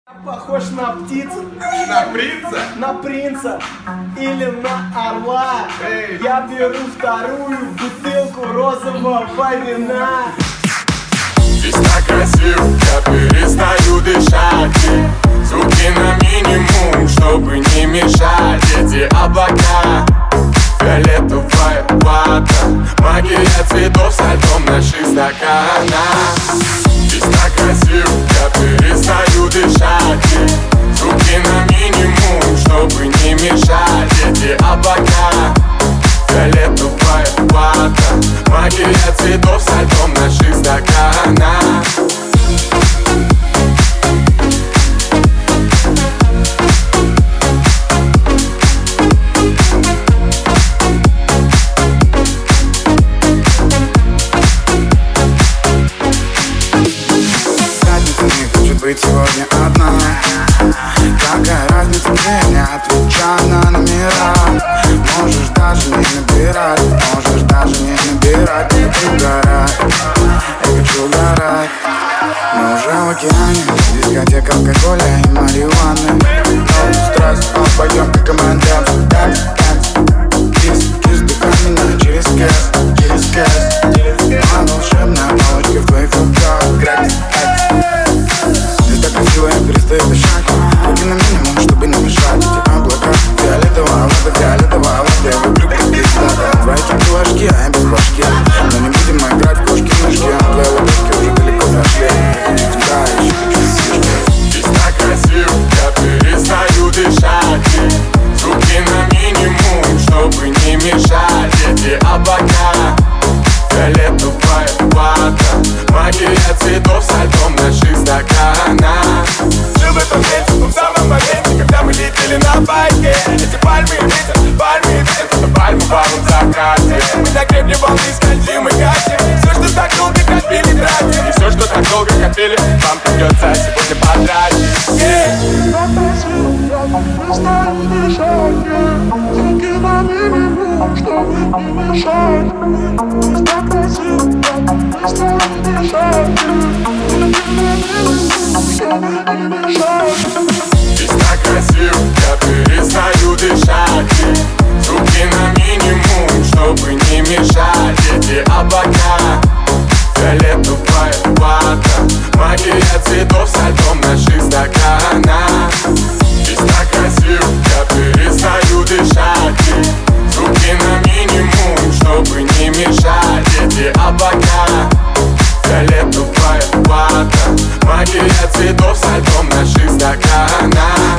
Похож на птицу, На принца? на принца или на орла. Эй. Я беру вторую бутылку розового вина. Здесь так красиво, я перестаю дышать. Звуки на минимум, чтобы не мешать. Эти облака, фиолетовая вата, магия цветов со льдом наших стаканах. Здесь так красиво, я перестаю дышать. Звуки на минимум, чтобы не мешать. Эти облака, фиолетовая вата, магия цветов со льдом наших стаканах. Быть сегодня одна. Какая разница, где не отвечай на номера. Можешь даже не набирать, можешь даже не набирать. Я хочу угорать, я хочу угорать. Мы уже в океане, дискотека алкоголя и марихуаны. Но страсть, пойдем как команда. Кис, кис, дыхай меня через кэс, через кэс. А волшебная палочка в твоих руках. Грать, красиво, я перестаю дышать. Руки на минимум, чтобы не мешать. Эти облака, фиолетовая вода, фиолетовая вода. Я вокруг как пиздата. Твои чуть ложки, а я без башки. Но не будем играть в кошки-мышки. Твои ладошки уже далеко зашли. Я хочу тебя, еще хочу сишки. Здесь так красиво, я перестаю дышать. Звуки на минимум, чтобы не мешать. Эти облака, фиолетовая вата, магия цветов со льдом наших стаканах. Жил в этом месте, в том самом моменте, когда мы летели на байке. Эти пальмы и ветер, кто-то пальму в алом закате. Мы на гребне волны скользим и катим. Все, что так долго копили, тратим. И все, что так долго копили, вам придется сегодня потратить. Здесь так красиво, я перестаю дышать. Звуки на минимум, чтобы не мешать. Эти облака, фиолетовая вата, магия цветов со льдом наших стаканах. Здесь так красиво, я перестаю дышать. Звуки на минимум, чтобы не мешать. Эти облака, фиолетовая вата, магия цветов со льдом наших стаканах.